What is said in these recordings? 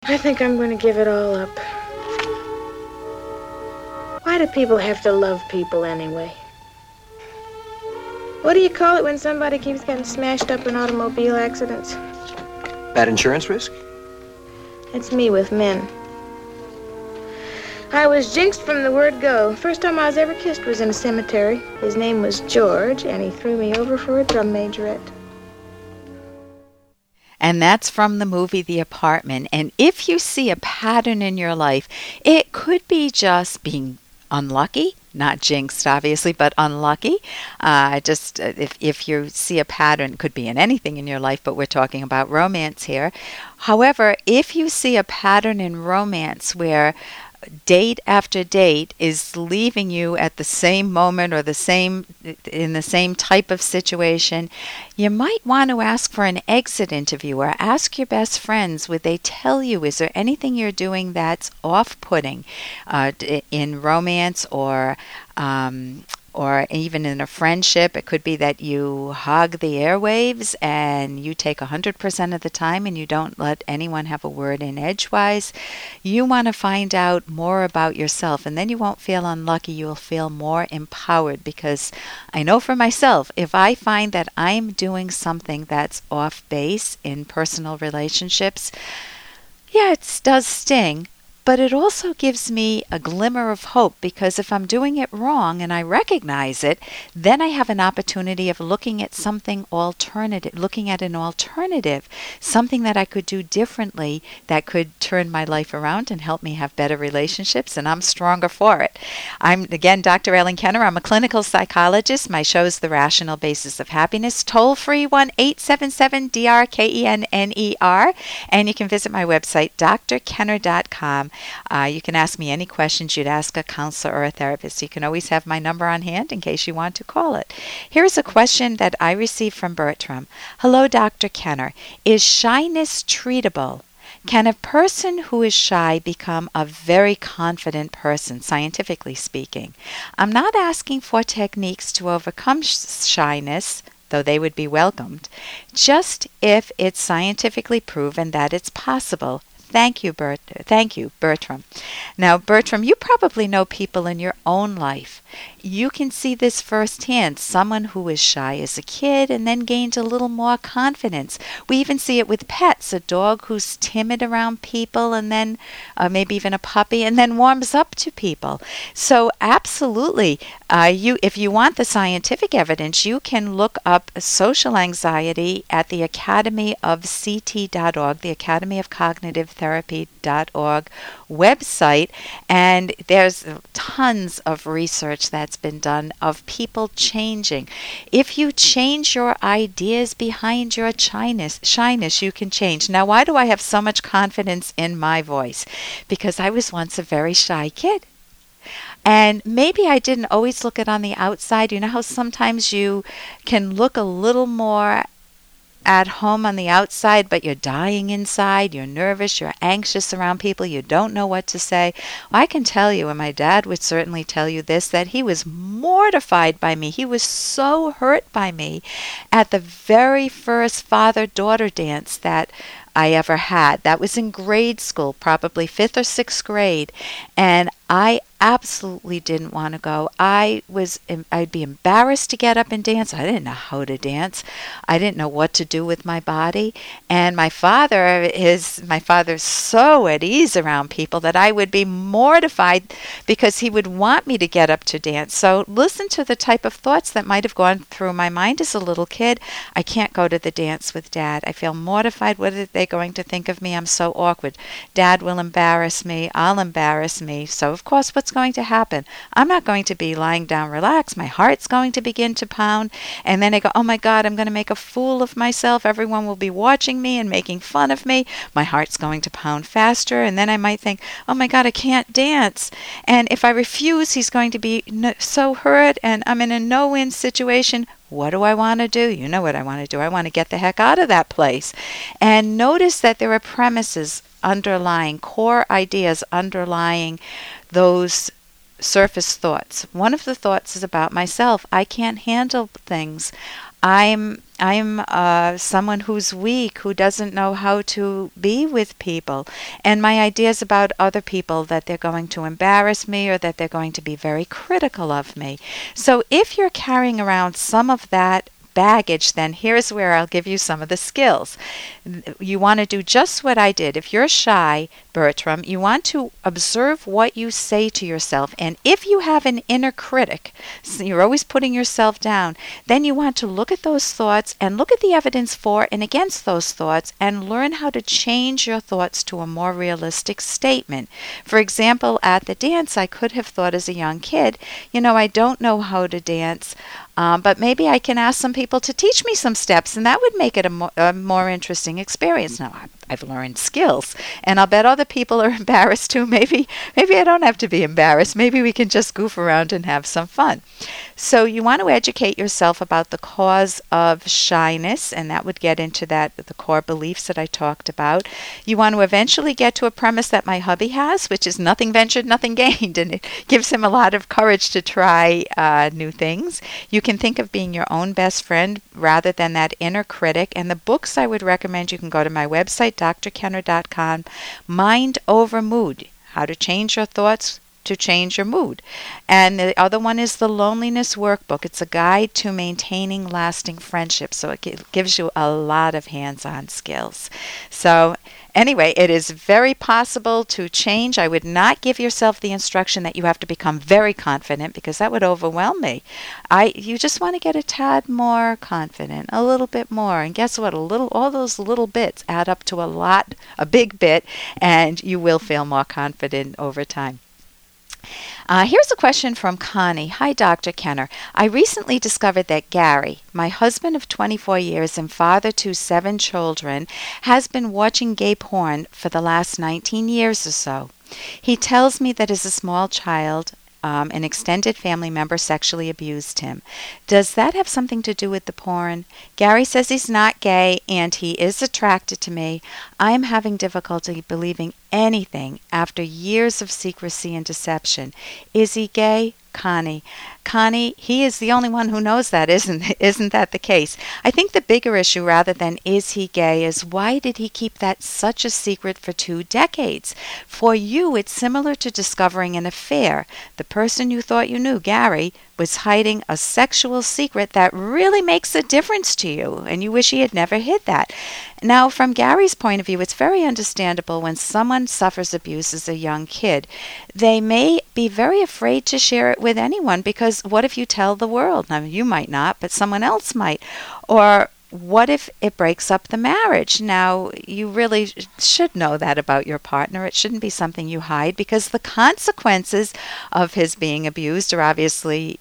I think I'm going to give it all up. Why do people have to love people anyway? What do you call it when somebody keeps getting smashed up in automobile accidents? Bad insurance risk? It's me with men. I was jinxed from the word go. First time I was ever kissed was in a cemetery. His name was George, and he threw me over for a drum majorette. And that's from the movie The Apartment. And if you see a pattern in your life, it could be just being unlucky, not jinxed obviously, but unlucky. If you see a pattern, it could be in anything in your life, but we're talking about romance here. However, if you see a pattern in romance where date after date is leaving you at the same moment or in the same type of situation, you might want to ask for an exit interview or ask your best friends, would they tell you, is there anything you're doing that's off-putting in romance or even in a friendship? It could be that you hog the airwaves and you take 100% of the time and you don't let anyone have a word in edgewise. You want to find out more about yourself, and then you won't feel unlucky. You'll feel more empowered, because I know for myself, if I find that I'm doing something that's off base in personal relationships, yeah, it does sting. But it also gives me a glimmer of hope, because if I'm doing it wrong and I recognize it, then I have an opportunity of looking at something alternative, looking at an alternative, something that I could do differently that could turn my life around and help me have better relationships, and I'm stronger for it. I'm, again, Dr. Ellen Kenner. I'm a clinical psychologist. My show is The Rational Basis of Happiness. Toll free 1-877-DRKENNER. And you can visit my website, drkenner.com. You can ask me any questions you'd ask a counselor or a therapist. You can always have my number on hand in case you want to call it. Here's a question that I received from Bertram. Hello, Dr. Kenner. Is shyness treatable? Can a person who is shy become a very confident person, scientifically speaking? I'm not asking for techniques to overcome shyness, though they would be welcomed, just if it's scientifically proven that it's possible. Thank you, Bertram. Now, Bertram, you probably know people in your own life. You can see this firsthand. Someone who was shy as a kid and then gained a little more confidence. We even see it with pets. A dog who's timid around people, and then maybe even a puppy, and then warms up to people. So absolutely, if you want the scientific evidence, you can look up social anxiety at the Academy of CT.org, the Academy of Cognitive Therapy.org website, and there's tons of research that's been done of people changing. If you change your ideas behind your shyness, you can change. Now, why do I have so much confidence in my voice? Because I was once a very shy kid. And maybe I didn't always look it on the outside. You know how sometimes you can look a little more at home on the outside, but you're dying inside, you're nervous, you're anxious around people, you don't know what to say. Well, I can tell you, and my dad would certainly tell you this, that he was mortified by me. He was so hurt by me at the very first father-daughter dance that I ever had. That was in grade school, probably 5th or 6th grade, and I absolutely didn't want to go. I'd be embarrassed to get up and dance. I didn't know how to dance. I didn't know what to do with my body. And my father's so at ease around people that I would be mortified because he would want me to get up to dance. So listen to the type of thoughts that might have gone through my mind as a little kid. I can't go to the dance with Dad. I feel mortified. What are they going to think of me? I'm so awkward. Dad will embarrass me. I'll embarrass me. So of course, what's going to happen? I'm not going to be lying down relaxed. My heart's going to begin to pound. And then I go, oh my God, I'm going to make a fool of myself. Everyone will be watching me and making fun of me. My heart's going to pound faster. And then I might think, oh my God, I can't dance. And if I refuse, he's going to be so hurt. And I'm in a no-win situation. What do I want to do? You know what I want to do. I want to get the heck out of that place. And notice that there are premises underlying, core ideas underlying those surface thoughts. One of the thoughts is about myself. I can't handle things. I'm someone who's weak, who doesn't know how to be with people. And my ideas about other people, that they're going to embarrass me or that they're going to be very critical of me. So if you're carrying around some of that baggage, then here's where I'll give you some of the skills. You want to do just what I did. If you're shy, Bertram, you want to observe what you say to yourself. And if you have an inner critic, so you're always putting yourself down, then you want to look at those thoughts and look at the evidence for and against those thoughts and learn how to change your thoughts to a more realistic statement. For example, at the dance, I could have thought as a young kid, I don't know how to dance, but maybe I can ask some people to teach me some steps, and that would make it a more interesting experience. Now, I've learned skills, and I'll bet other people are embarrassed too. Maybe I don't have to be embarrassed. Maybe we can just goof around and have some fun. So you want to educate yourself about the cause of shyness, and that would get into the core beliefs that I talked about. You want to eventually get to a premise that my hubby has, which is nothing ventured, nothing gained, and it gives him a lot of courage to try new things. You can think of being your own best friend rather than that inner critic. And the books I would recommend, you can go to my website, drkenner.com, Mind Over Mood, How to Change Your Thoughts to Change Your Mood. And the other one is the Loneliness Workbook. It's a guide to maintaining lasting friendships. So it gives you a lot of hands-on skills. So anyway, it is very possible to change. I would not give yourself the instruction that you have to become very confident, because that would overwhelm me. You just want to get a tad more confident, a little bit more. And guess what? All those little bits add up to a big bit, and you will feel more confident over time. Here's a question from Connie. Hi, Dr. Kenner. I recently discovered that Gary, my husband of 24 years and father to 7 children, has been watching gay porn for the last 19 years or so. He tells me that as a small child, an extended family member sexually abused him. Does that have something to do with the porn? Gary says he's not gay and he is attracted to me. I am having difficulty believing anything after years of secrecy and deception. Is he gay? Connie, he is the only one who knows that, isn't that the case? I think the bigger issue, rather than is he gay, is why did he keep that such a secret for 2 decades? For you, it's similar to discovering an affair. The person you thought you knew, Gary, was hiding a sexual secret that really makes a difference to you, and you wish he had never hid that. Now, from Gary's point of view, it's very understandable when someone suffers abuse as a young kid. They may be very afraid to share it with anyone, because what if you tell the world? Now, you might not, but someone else might. Or what if it breaks up the marriage? Now, you really should know that about your partner. It shouldn't be something you hide, because the consequences of his being abused are obviously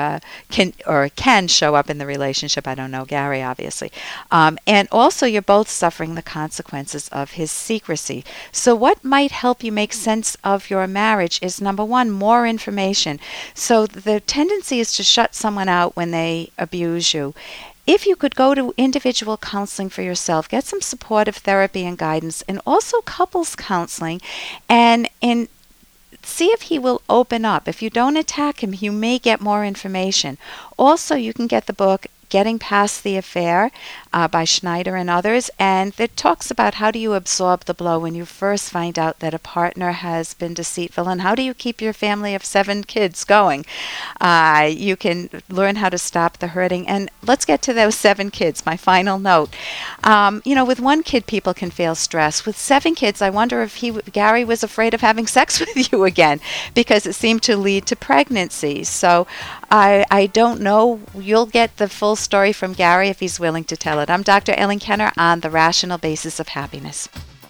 can show up in the relationship. I don't know Gary, obviously. And also, you're both suffering the consequences of his secrecy. So what might help you make sense of your marriage is, number one, more information. So the tendency is to shut someone out when they abuse you. If you could go to individual counseling for yourself, get some supportive therapy and guidance, and also couples counseling, and see if he will open up. If you don't attack him, you may get more information. Also, you can get the book Getting Past the Affair by Schneider and others, and it talks about how do you absorb the blow when you first find out that a partner has been deceitful, and how do you keep your family of 7 kids going. You can learn how to stop the hurting. And let's get to those 7 kids, my final note. With 1 kid, people can feel stress. With 7 kids, I wonder if Gary was afraid of having sex with you again, because it seemed to lead to pregnancy. So I don't know. You'll get the full story from Gary if he's willing to tell it. I'm Dr. Ellen Kenner on The Rational Basis of Happiness.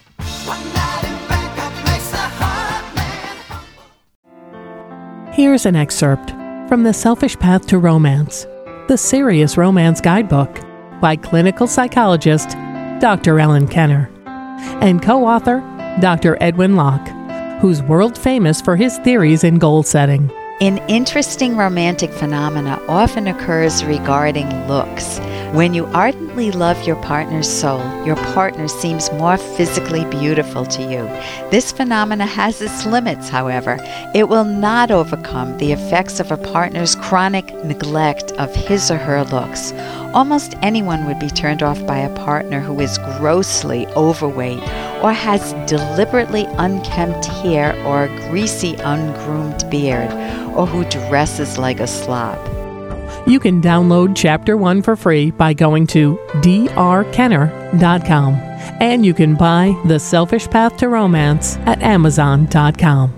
Here's an excerpt from The Selfish Path to Romance, the Serious Romance Guidebook by clinical psychologist Dr. Ellen Kenner and co-author Dr. Edwin Locke, who's world famous for his theories in goal setting. An interesting romantic phenomena often occurs regarding looks. When you ardently love your partner's soul, your partner seems more physically beautiful to you. This phenomena has its limits, however. It will not overcome the effects of a partner's chronic neglect of his or her looks. Almost anyone would be turned off by a partner who is grossly overweight or has deliberately unkempt hair or a greasy, ungroomed beard, or who dresses like a slob. You can download Chapter 1 for free by going to drkenner.com. And you can buy The Selfish Path to Romance at Amazon.com.